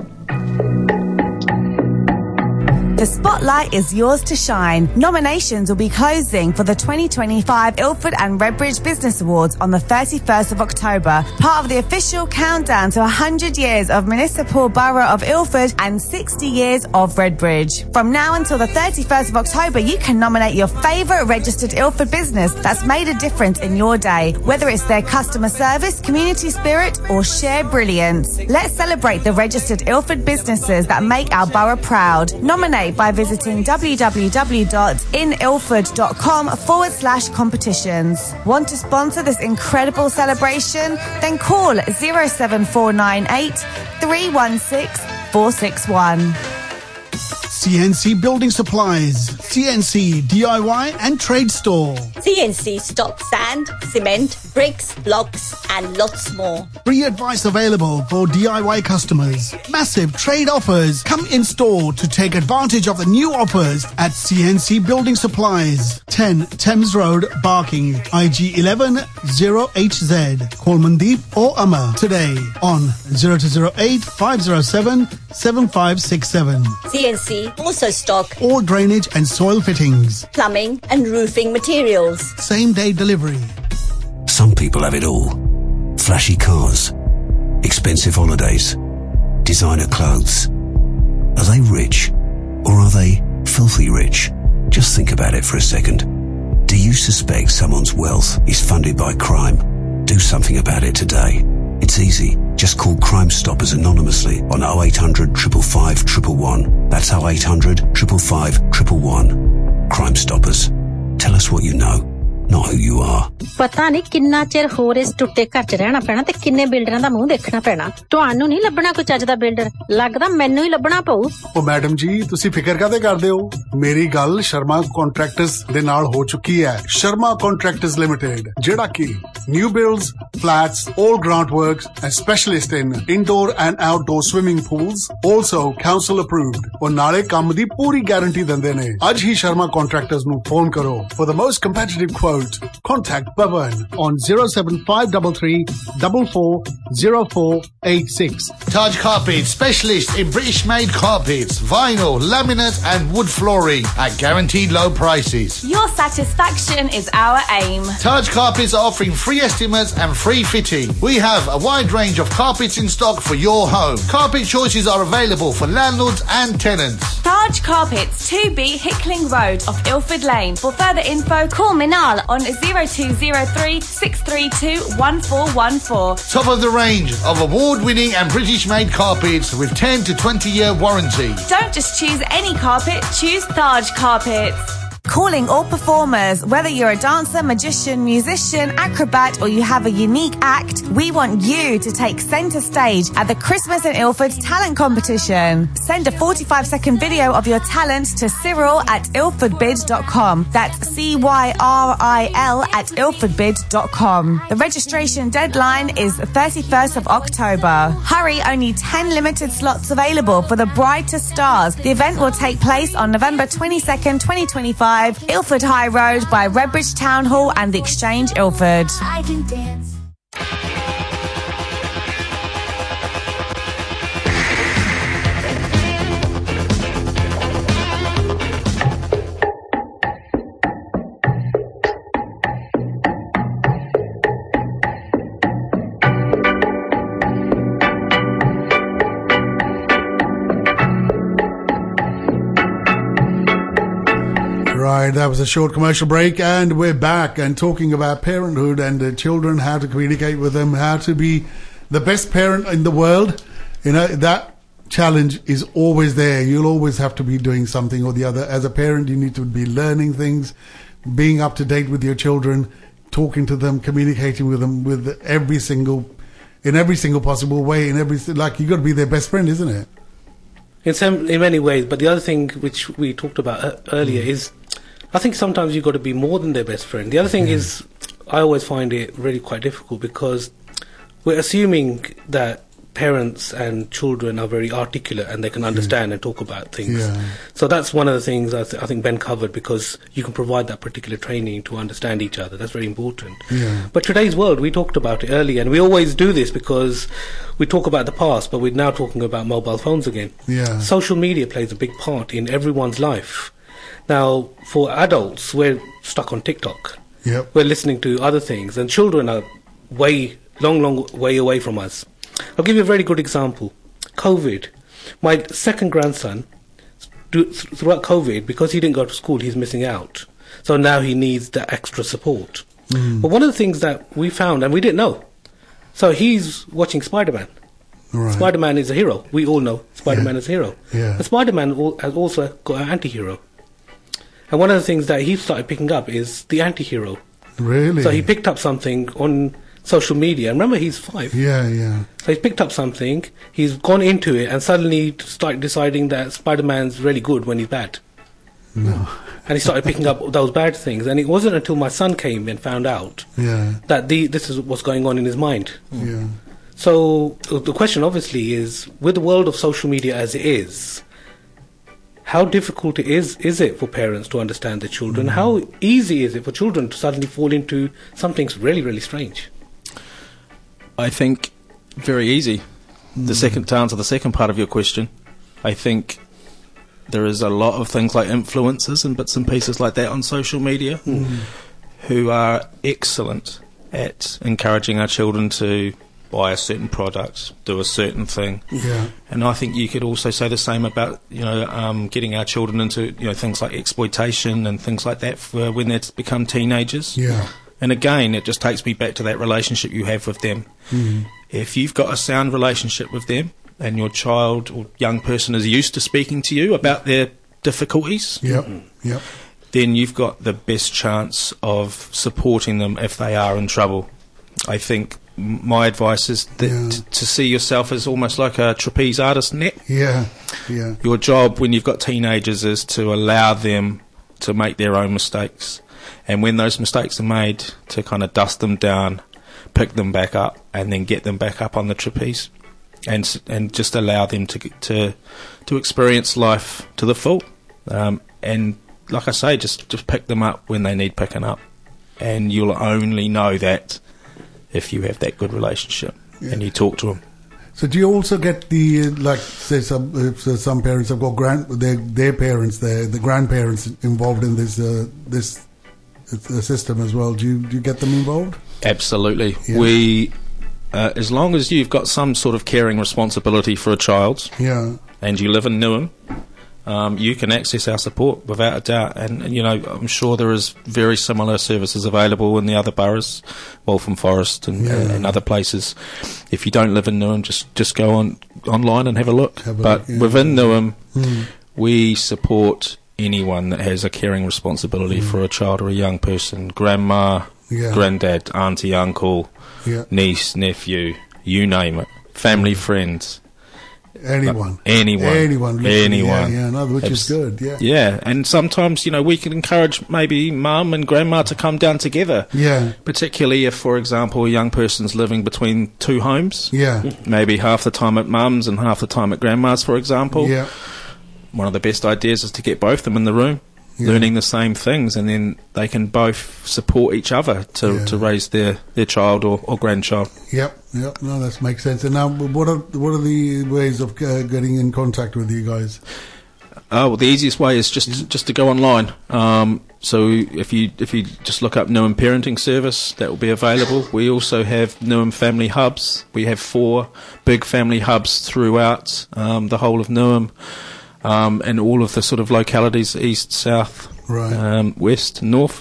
The spotlight is yours to shine. Nominations will be closing for the twenty twenty-five Ilford and Redbridge Business Awards on the thirty-first of October, part of the official countdown to one hundred years of Municipal Borough of Ilford and sixty years of Redbridge. From now until the thirty-first of October, you can nominate your favourite registered Ilford business that's made a difference in your day, whether it's their customer service, community spirit or sheer brilliance. Let's celebrate the registered Ilford businesses that make our borough proud. Nominate by visiting www.inilford.com forward slash competitions. Want to sponsor this incredible celebration? Then call zero seven four nine eight, three one six, four six one. C N C Building Supplies, C N C D I Y and Trade Store. C N C stock sand, cement, bricks, blocks and lots more. Free advice available for D I Y customers. Massive trade offers. Come in store to take advantage of the new offers at C N C Building Supplies. ten Thames Road, Barking, I G eleven zero H Z. Call Mandeep or Amma today on zero two zero eight, five zero seven, seven five six seven. C N C also stock All drainage and soil fittings. plumbing and roofing materials. Same day delivery. Some people have it all. Flashy cars, expensive holidays, designer clothes. Are they rich or are they filthy rich? Just think about it for a second. Do you suspect someone's wealth is funded by crime? Do something about it today. It's easy. Just call Crime Stoppers anonymously on oh eight hundred, five five five, one one one. That's oh eight hundred, five five five, one one one. Crime Stoppers. Tell us what you know, not who you are. ਪਤਾ ਨਹੀਂ ਕਿੰਨਾ ਚਿਰ ਹੋਰ ਇਸ ਟੁੱਟੇ ਘਰ 'ਚ ਰਹਿਣਾ ਪੈਣਾ ਤੇ ਕਿੰਨੇ ਬਿਲਡਰਾਂ ਦਾ ਮੂੰਹ ਦੇਖਣਾ ਪੈਣਾ। ਤੁਹਾਨੂੰ ਨਹੀਂ ਲੱਭਣਾ ਕੋਈ ਚੱਜ ਦਾ ਬਿਲਡਰ, ਲੱਗਦਾ ਮੈਨੂੰ ਹੀ ਲੱਭਣਾ ਪਊ। ਉਹ ਮੈਡਮ ਜੀ ਤੁਸੀਂ ਫਿਕਰ ਕਾਹਦੇ ਕਰਦੇ ਹੋ? ਮੇਰੀ ਗੱਲ ਸ਼ਰਮਾ ਕੰਟਰੈਕਟਰਸ ਦੇ ਨਾਲ ਹੋ ਚੁੱਕੀ ਹੈ। ਸ਼ਰਮਾ ਕੰਟਰੈਕਟਰਸ ਲਿਮਿਟਿਡ, ਜਿਹੜਾ ਕਿ new builds, flats, all grant works and specialist in indoor and outdoor swimming pools, also council approved। ਉਹ ਨਾਲੇ ਕੰਮ ਦੀ ਪੂਰੀ ਗਾਰੰਟੀ ਦਿੰਦੇ ਨੇ। ਅੱਜ ਹੀ ਸ਼ਰਮਾ ਕੰਟਰੈਕਟਰਸ ਨੂੰ ਫੋਨ ਕਰੋ for the most competitive quote. Contact Bhavan on zero seven five three three, four four zero four eight six. Taj Carpets, specialist in British-made carpets, vinyl, laminate and wood flooring at guaranteed low prices. Your satisfaction is our aim. Taj Carpets are offering free estimates and free fitting. We have a wide range of carpets in stock for your home. Carpet choices are available for landlords and tenants. Taj Carpets, two B Hickling Road off Ilford Lane. For further info, call Minal on zero two zero three, six three two, one four one four. Top of the range of award-winning and British-made carpets with ten to twenty year warranty. Don't just choose any carpet, choose Taj Carpets. Calling all performers, whether you're a dancer, magician, musician, acrobat, or you have a unique act, we want you to take centre stage at the Christmas in Ilford talent competition. Send a forty-five second video of your talent to Cyril at ilfordbid dot com. That's C Y R I L at ilfordbid dot com. The registration deadline is the thirty-first of October. Hurry, only ten limited slots available for the Bride to Stars. The event will take place on November twenty-second, twenty twenty-five, Ilford High Road by Redbridge Town Hall and the Exchange, Ilford. I can dance. Right, that was a short commercial break, and we're back and talking about parenthood and uh, children, how to communicate with them, how to be the best parent in the world. You know, that challenge is always there. You'll always have to be doing something or the other. As a parent, you need to be learning things, being up to date with your children, talking to them, communicating with them with every single, in every single possible way. In every like, you got to be their best friend, isn't it? In some, in many ways. But the other thing which we talked about uh, earlier mm. is, I think sometimes you've got to be more than their best friend. The other thing yeah. is, I always find it really quite difficult because we're assuming that parents and children are very articulate and they can understand yeah. and talk about things. Yeah. So that's one of the things I, th- I think Ben covered, because you can provide that particular training to understand each other. That's very important. Yeah. But today's world, we talked about it earlier, and we always do this because we talk about the past, but we're now talking about mobile phones again. Yeah. Social media plays a big part in everyone's life. Now, for adults, we're stuck on TikTok. Yep. We're listening to other things, and children are way, long, long way away from us. I'll give you a very good example. COVID. My second grandson, throughout COVID, because he didn't go to school, he's missing out. So now he needs the extra support. Mm. But one of the things that we found, and we didn't know, so he's watching Spider-Man. Right. Spider-Man is a hero. We all know Spider-Man yeah. is a hero. Yeah. But Spider-Man has also got an anti-hero. And one of the things that he started picking up is the anti-hero. Really? So he picked up something on social media. And remember, he's five. Yeah, yeah. So he's picked up something, he's gone into it, and suddenly started deciding that Spider-Man's really good when he's bad. No. And he started picking up those bad things. And it wasn't until my son came and found out yeah. that the, this is what's going on in his mind. Yeah. So the question obviously is, with the world of social media as it is, how difficult it is is it for parents to understand their children? Mm. How easy is it for children to suddenly fall into something really, really strange? I think very easy. Mm. The second to answer the second part of your question, I think there is a lot of things like influencers and bits and pieces like that on social media mm. who are excellent at encouraging our children to buy a certain product, do a certain thing. Yeah. And I think you could also say the same about, you know, um, getting our children into, you know, things like exploitation and things like that for when they become teenagers. Yeah. And again, it just takes me back to that relationship you have with them. Mm. If you've got a sound relationship with them and your child or young person is used to speaking to you about their difficulties, yep. Yep. then you've got the best chance of supporting them if they are in trouble. I think my advice is that yeah. t- to see yourself as almost like a trapeze artist net. Yeah, yeah. Your job when you've got teenagers is to allow them to make their own mistakes. And when those mistakes are made, to kind of dust them down, pick them back up, and then get them back up on the trapeze, and and just allow them to to to experience life to the full. Um, and like I say, just just pick them up when they need picking up, and you'll only know that if you have that good relationship yeah. and you talk to them. So do you also get the, like, say some uh, some parents have got grand their their parents, their the grandparents involved in this uh, this uh, system as well? Do you do you get them involved? Absolutely. Yeah. We, uh, as long as you've got some sort of caring responsibility for a child, yeah, and you live in Newham, um, you can access our support without a doubt. And, and you know, I'm sure there is very similar services available in the other boroughs, Waltham Forest and, yeah. uh, and other places. If you don't live in Newham, just just go on online and have a look. Have a but look, yeah. within Newham, mm. we support anyone that has a caring responsibility mm. for a child or a young person. Grandma, yeah. granddad, auntie, uncle, yeah. niece, nephew, you name it. Family, mm. friends. Anyone. Uh, anyone. Anyone. Anyone. Yeah, yeah, no, which Abs- is good, yeah. Yeah, and sometimes, you know, we can encourage maybe mum and grandma to come down together. Yeah. Particularly if, for example, a young person's living between two homes. Yeah. Maybe half the time at mum's and half the time at grandma's, for example. Yeah. One of the best ideas is to get both of them in the room, yeah. learning the same things, and then they can both support each other to, yeah. to raise their, their child or, or grandchild. Yep, yep. No, that makes sense. And now, what are what are the ways of uh, getting in contact with you guys? Oh, well, the easiest way is just mm-hmm. just to go online. Um, so if you if you just look up Newham Parenting Service, that will be available. We also have Newham Family Hubs. We have four big family hubs throughout um, the whole of Newham. Um, and all of the sort of localities, east, south, right. um, west, north.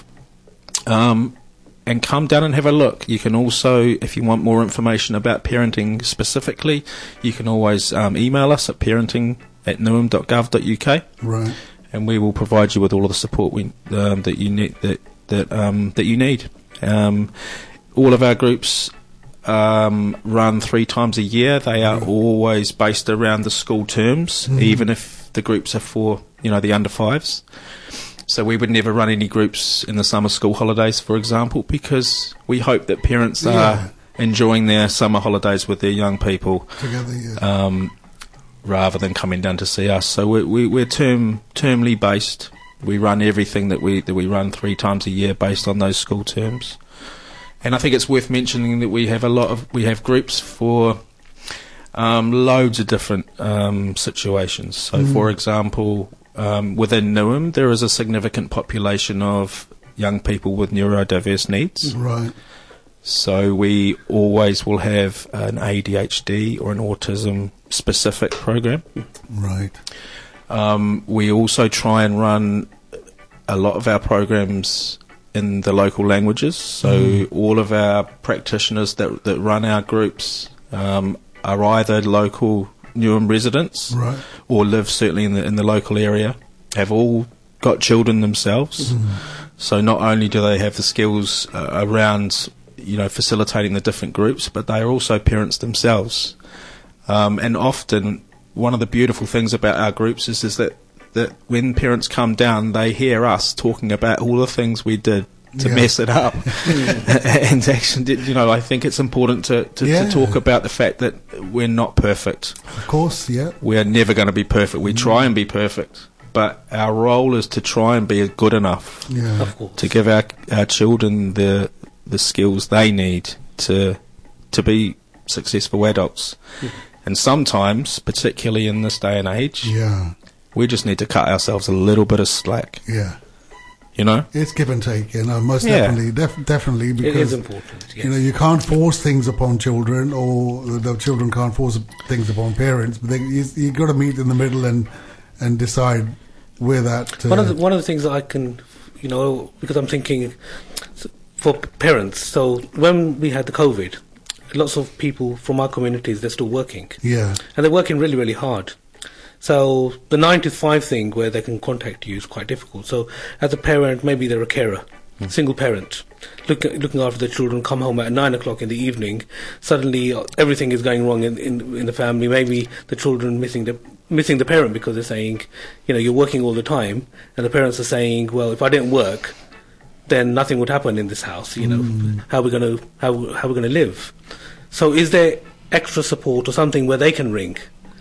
Um, and come down and have a look. You can also, if you want more information about parenting specifically, you can always um, email us at parenting at newham dot gov dot U K. Right. And we will provide you with all of the support we, um, that you need. That that um, that you need. Um, all of our groups um, run three times a year. They are right. always based around the school terms, mm. even if the groups are for you know the under fives. So we would never run any groups in the summer school holidays, for example, because we hope that parents yeah. are enjoying their summer holidays with their young people together, yeah. um, rather than coming down to see us. So we, we, we're term termly based. We run everything that we that we run three times a year based on those school terms. And I think it's worth mentioning that we have a lot of we have groups for um, loads of different um, situations. So, mm. for example. Um, within Newham, there is a significant population of young people with neurodiverse needs. Right. So we always will have an A D H D or an autism-specific program. Right. Um, we also try and run a lot of our programs in the local languages. So mm. all of our practitioners that that run our groups um, are either local Newham residents, right. or live certainly in the in the local area, have all got children themselves. Mm. So not only do they have the skills uh, around, you know, facilitating the different groups, but they are also parents themselves. Um, and often, one of the beautiful things about our groups is is that that when parents come down, they hear us talking about all the things we did to yeah. mess it up. And actually, you know, I think it's important to, to, yeah. to talk about the fact that we're not perfect. Of course, yeah. We're never going to be perfect. We mm. try and be perfect. But our role is to try and be good enough yeah. of course. to give our our children the the skills they need to to be successful adults. Mm. And sometimes, particularly in this day and age, yeah. we just need to cut ourselves a little bit of slack. Yeah. You know, it's give and take. You know, most yeah. definitely, def- definitely, because it is important. Yes. You know, you can't force things upon children, or the children can't force things upon parents. But they, you you got to meet in the middle and and decide where that. Uh, one of the one of the things that I can, you know, because I'm thinking for parents. So when we had the COVID, lots of people from our communities, they're still working. Yeah, and they're working really, really hard. So the nine to five thing where they can contact you is quite difficult. So as a parent, maybe they're a carer, mm. single parent, look, looking after the children, come home at nine o'clock in the evening. Suddenly everything is going wrong in, in, in the family. Maybe the children missing the missing the parent because they're saying, you know, you're working all the time. And the parents are saying, well, if I didn't work, then nothing would happen in this house. You know, mm. how are we going to how, how are we going to live? So is there extra support or something where they can ring?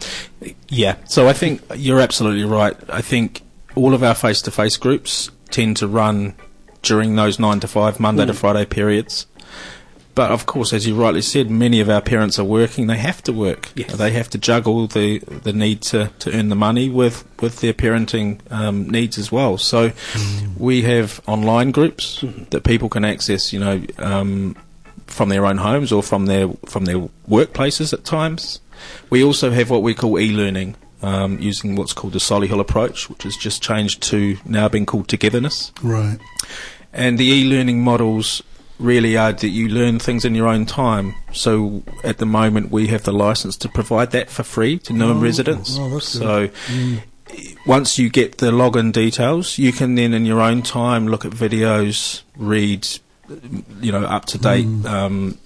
Yeah, so I think you're absolutely right. I think all of our face-to-face groups tend to run during those nine to five, Monday mm. to Friday periods. But of course, as you rightly said, many of our parents are working. They have to work. Yes. They have to juggle the, the need to, to earn the money with, with their parenting um, needs as well. So mm. we have online groups mm. that people can access, you know, um, from their own homes or from their from their workplaces at times. We also have what we call e-learning, um, using what's called the Solihull approach, which has just changed to now being called Togetherness. Right. And the e-learning models really are that you learn things in your own time. So at the moment we have the license to provide that for free to Newham oh, residents. Oh, that's so mm. once you get the login details, you can then in your own time look at videos, read, you know, up-to-date mm. um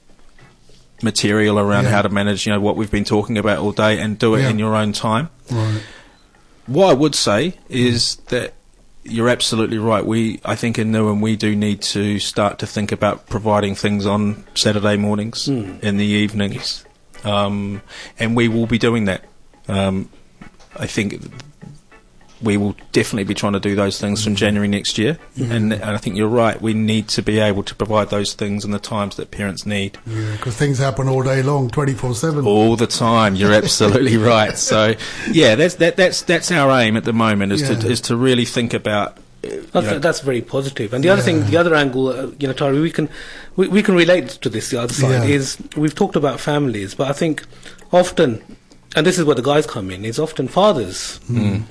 material around yeah. how to manage, you know, what we've been talking about all day, and do it yeah. in your own time. Right. What I would say is mm. that you're absolutely right. We, I think in Newham, we do need to start to think about providing things on Saturday mornings, mm. in the evenings, um, and we will be doing that. Um, I think we will definitely be trying to do those things from January next year, mm. and, and I think you're right. We need to be able to provide those things in the times that parents need. Yeah, because things happen all day long, twenty-four seven. All the time. You're absolutely right. So, yeah, that's that, that's that's our aim at the moment is yeah. to is to really think about. That's, that's very positive. And the yeah. other thing, the other angle, uh, you know, Tari, we can we, we can relate to this. The other side yeah. is we've talked about families, but I think often, and this is where the guys come in, is often fathers. Mm.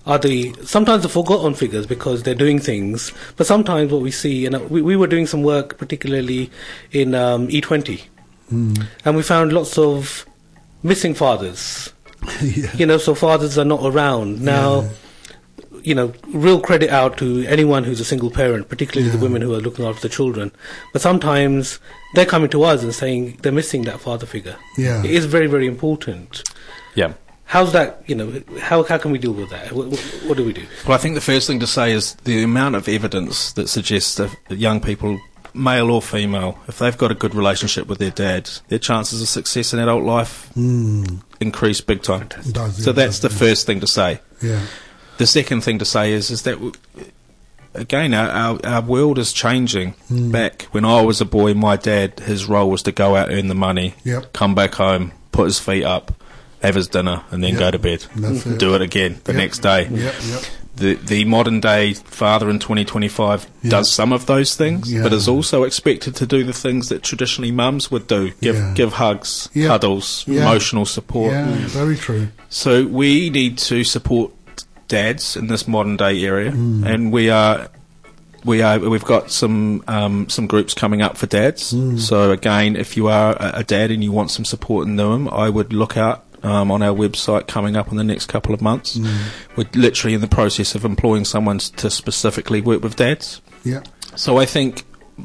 are the sometimes the forgotten figures because they're doing things, but sometimes what we see, and we, we were doing some work particularly in um, E twenty, mm. and we found lots of missing fathers. yeah. You know, so fathers are not around now. Yeah. You know, real credit out to anyone who's a single parent, particularly yeah. the women who are looking after the children. But sometimes they're coming to us and saying they're missing that father figure. Yeah, it is very, very important. Yeah. How's that, you know, how how can we deal with that? What, what, what do we do? Well, I think the first thing to say is the amount of evidence that suggests that young people, male or female, if they've got a good relationship with their dad, their chances of success in adult life mm. increase big time. Does, so yeah, that's does, the yeah. first thing to say. Yeah. The second thing to say is is that, again, our, our, our world is changing. Mm. Back when I was a boy, my dad, his role was to go out, earn the money, yep. come back home, put his feet up, have his dinner, and then yep. go to bed. It. Do it again the yep. next day. Yep, yep. The the modern day father in twenty twenty-five yeah. does some of those things, yeah. but is also expected to do the things that traditionally mums would do: give yeah. give hugs, yeah. cuddles, yeah. emotional support. Yeah, very true. So we need to support dads in this modern day area, mm. and we are. We are. We've got some um, some groups coming up for dads. Mm. So again, if you are a, a dad and you want some support in Newham, I would look out um, on our website coming up in the next couple of months. Mm. We're literally in the process of employing someone to specifically work with dads. Yeah. So I think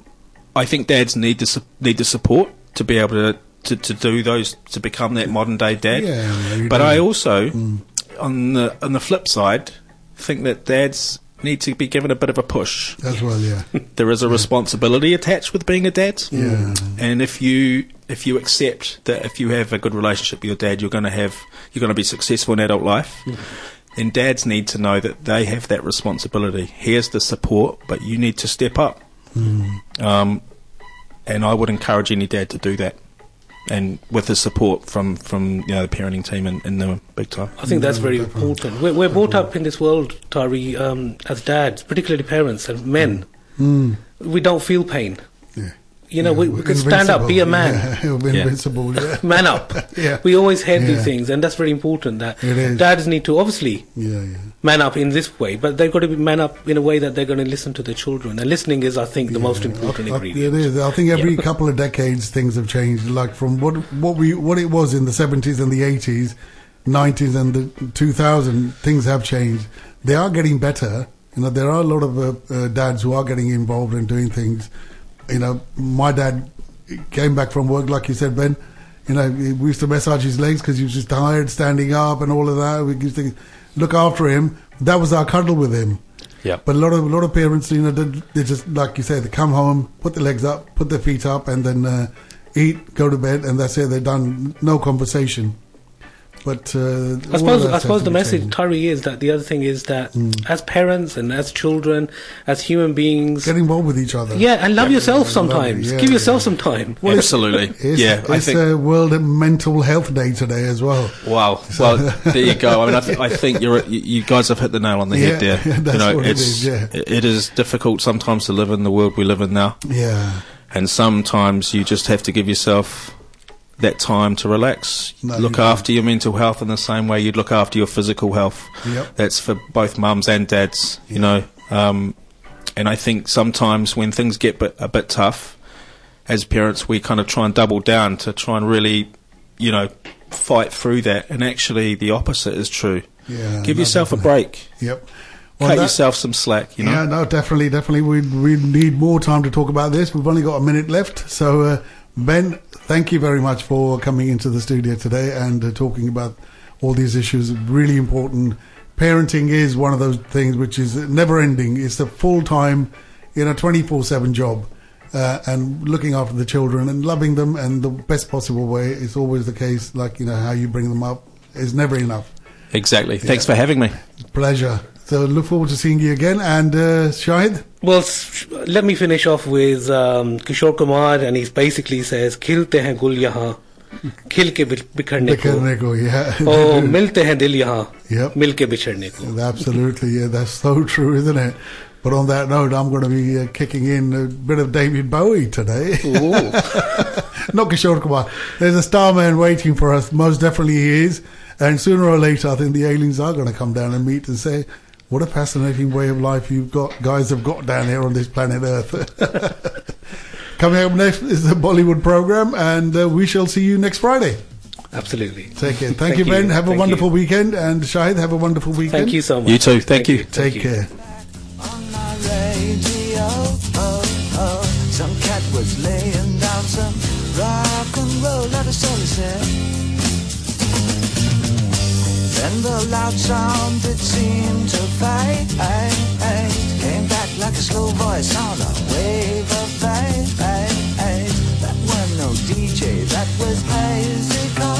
I think dads need the su- need the support to be able to, to, to do those, to become that modern day dad. Yeah, but do. I also mm. on the on the flip side think that dads need to be given a bit of a push as well. Yeah. There is a yeah. responsibility attached with being a dad. Yeah. And if you if you accept that if you have a good relationship with your dad, you're going to have you're going to be successful in adult life. Mm. Then dads need to know that they have that responsibility. Here's the support, but you need to step up. Mm. Um, and I would encourage any dad to do that. And with the support from, from you know, the parenting team in, in Newham, big time. I think that's very important. We're, we're brought up in this world, Tari, um, as dads, particularly parents and men. Mm. We don't feel pain. Yeah. You know, yeah, we, we can stand up, be a man. Yeah, we're invincible, yeah. Man up. yeah. We always hear yeah. these things, and that's very important. That it is. Dads need to obviously yeah, yeah. man up in this way, but they've got to be man up in a way that they're going to listen to their children. And listening is, I think, the yeah. most important I, ingredient. It is. I think every yeah. couple of decades things have changed. Like from what what we what it was in the seventies and the eighties, nineties and the two thousand, things have changed. They are getting better. You know, there are a lot of uh, uh, dads who are getting involved in doing things. You know, my dad came back from work, like you said, Ben. You know, we used to massage his legs because he was just tired, standing up and all of that. We used to look after him. That was our cuddle with him. Yeah. But a lot of a lot of parents, you know, they, they just, like you say, they come home, put their legs up, put their feet up, and then uh, eat, go to bed, and that's it. They're done. No conversation. But uh, I suppose I suppose the message, Tari, is that the other thing is that mm. as parents and as children, as human beings, get involved with each other. Yeah, and love yeah, yourself yeah, sometimes. Love, yeah, Give yourself yeah. some time. Well, absolutely. It's, yeah, it's I think uh, World Mental Health Day today as well. Wow. So well, there you go. I mean, I, th- I think you're you, you guys have hit the nail on the yeah, head there. Yeah, that's you know, what it's it is. Yeah. it is difficult sometimes to live in the world we live in now. Yeah. And sometimes you just have to give yourself that time to relax, no, look you after your mental health in the same way you'd look after your physical health. Yep. That's for both mums and dads, yep. you know. Um, and I think sometimes when things get bit, a bit tough, as parents, we kind of try and double down to try and really, you know, fight through that. And actually, the opposite is true. Yeah, Give no, yourself definitely. a break. Yep. Well, Cut that, yourself some slack, you know. Yeah, no, definitely, definitely. We we need more time to talk about this. We've only got a minute left, so. Uh, Ben, thank you very much for coming into the studio today and uh, talking about all these issues. Really important. Parenting is one of those things which is never ending. It's a full-time, you know, twenty-four seven job. Uh, and looking after the children and loving them in the best possible way is always the case. Like, you know, how you bring them up is never enough. Exactly. Yeah. Thanks for having me. Pleasure. So look forward to seeing you again. And uh, Shahid? Well, s- let me finish off with um, Kishore Kumar, and he basically says, "Khilte hain gul yahan, khil ke bikharne ko, Bikharne ko, yeah. oh, milte hain dil yahan, Yep. mil ke bichhadne ko." Absolutely, yeah, that's so true, isn't it? But on that note, I'm going to be uh, kicking in a bit of David Bowie today. Not Kishore Kumar. There's a starman waiting for us. Most definitely he is. And sooner or later, I think the aliens are going to come down and meet and say, what a fascinating way of life you've got, guys have got down here on this planet Earth. Coming up next is the Bollywood program, and uh, we shall see you next Friday. Absolutely. Take care. Thank, Thank you, Ben. You. Have Thank a wonderful you. weekend. And Shahid, have a wonderful weekend. Thank you so much. You too. Thank, Thank you. you. Take Thank care. You. On my radio, oh, oh, some cat was laying down some rock and roll, that is all he said. Then the loud sound, it seemed to fade, came back like a slow voice on a wave of fade. That was no D J, that was Hazy.